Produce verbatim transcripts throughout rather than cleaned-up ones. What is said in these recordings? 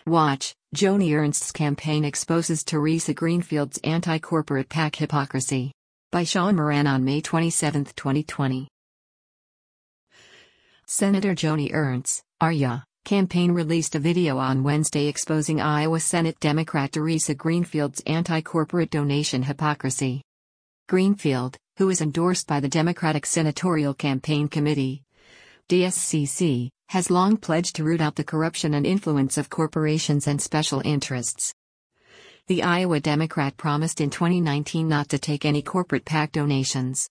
Watch, Joni Ernst's campaign exposes Teresa Greenfield's anti-corporate PAC hypocrisy. By Sean Moran on May twenty-seventh, twenty twenty. Senator Joni Ernst's Are Ya? Campaign released a video on Wednesday exposing Iowa Senate Democrat Teresa Greenfield's anti-corporate donation hypocrisy. Greenfield, who is endorsed by the Democratic Senatorial Campaign Committee, D S C C, has long pledged to root out the corruption and influence of corporations and special interests. The Iowa Democrat promised in twenty nineteen not to take any corporate PAC donations.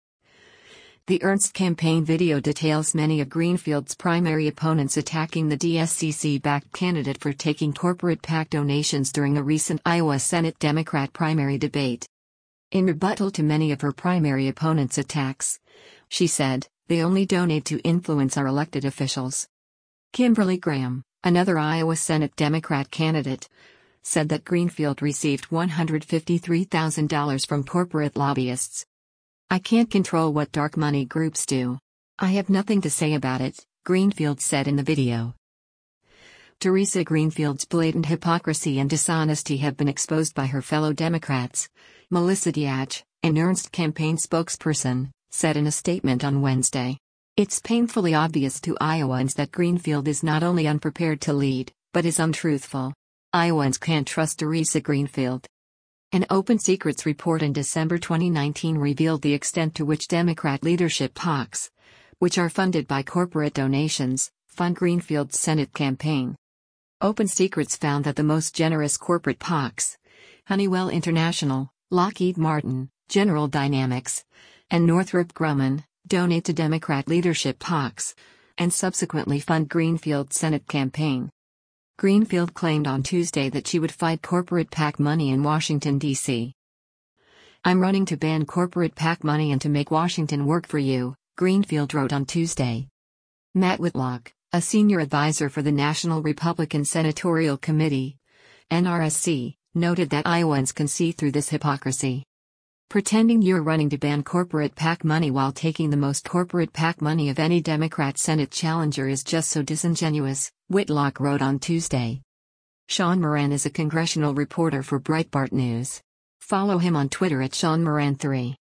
The Ernst campaign video details many of Greenfield's primary opponents attacking the D S C C-backed candidate for taking corporate PAC donations during a recent Iowa Senate Democrat primary debate. In rebuttal to many of her primary opponents' attacks, she said, "They only donate to influence our elected officials." Kimberly Graham, another Iowa Senate Democrat candidate, said that Greenfield received one hundred fifty-three thousand dollars from corporate lobbyists. "I can't control what dark money groups do. I have nothing to say about it," Greenfield said in the video. Teresa Greenfield's blatant hypocrisy and dishonesty have been exposed by her fellow Democrats, Melissa Diach, an Ernst campaign spokesperson, said in a statement on Wednesday. "It's painfully obvious to Iowans that Greenfield is not only unprepared to lead, but is untruthful. Iowans can't trust Teresa Greenfield." An Open Secrets report in December twenty nineteen revealed the extent to which Democrat leadership PACs, which are funded by corporate donations, fund Greenfield's Senate campaign. Open Secrets found that the most generous corporate PACs, Honeywell International, Lockheed Martin, General Dynamics, and Northrop Grumman, donate to Democrat leadership PACs, and subsequently fund Greenfield's Senate campaign. Greenfield claimed on Tuesday that she would fight corporate PAC money in Washington, D C "I'm running to ban corporate PAC money and to make Washington work for you," Greenfield wrote on Tuesday. Matt Whitlock, a senior advisor for the National Republican Senatorial Committee, N R S C, noted that Iowans can see through this hypocrisy. "Pretending you're running to ban corporate PAC money while taking the most corporate PAC money of any Democrat Senate challenger is just so disingenuous," Whitlock wrote on Tuesday. Sean Moran is a congressional reporter for Breitbart News. Follow him on Twitter at Sean Moran three.